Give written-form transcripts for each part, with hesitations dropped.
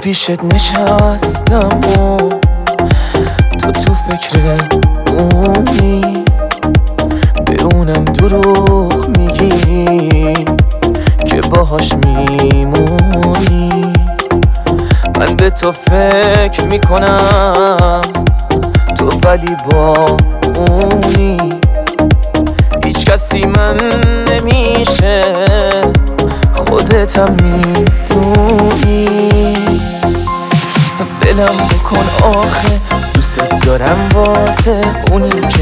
پیشت نشستم و تو فکر اونی، به اونم دروغ میگی که باهاش میمونی. من به تو فکر میکنم تو ولی با اونی، هیچ کسی من نمیشه خودتم میدونی. بلم بکن آخه دوست دارم واسه اونی که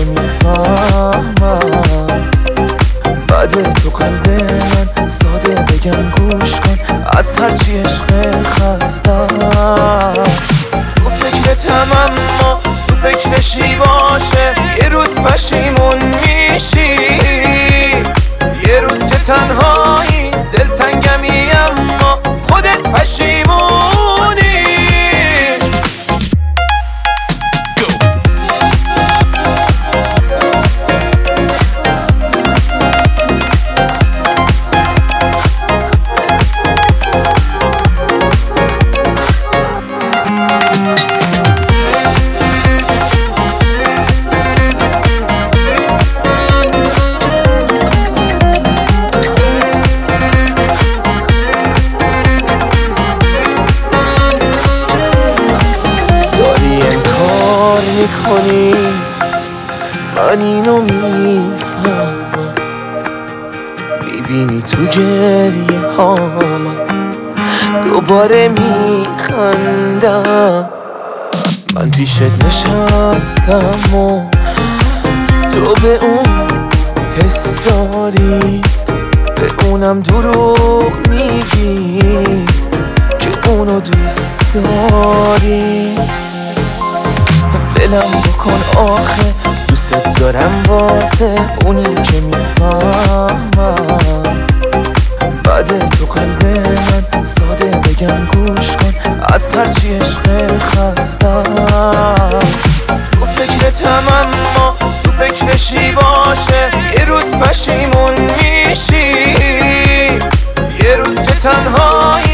میفهمست. بعد تو قلب من ساده بگم گوش کن، از هرچی عشق خستم. تو فکرتم اما تو فکرشی باشه، یه روز پشیمون میشی، یه روز که تنهایی دلتنگمی اما خودت پشیمونی. میکنی من اینو میفهمم، میبینی تو گریه هامم دوباره میخندم. من پیشت نشستم و تو به اون حس داری، به اونم دروغ میگی که اونو دوست داری. بلم بکن آخه دوست دارم واسه اونی که میفهمست. بعد تو قلب من ساده بگم گوش کن، از هرچی عشق خستم. تو فکرتم اما تو فکرشی باشه، یه روز پشیمون میشی، یه روز که تنهایی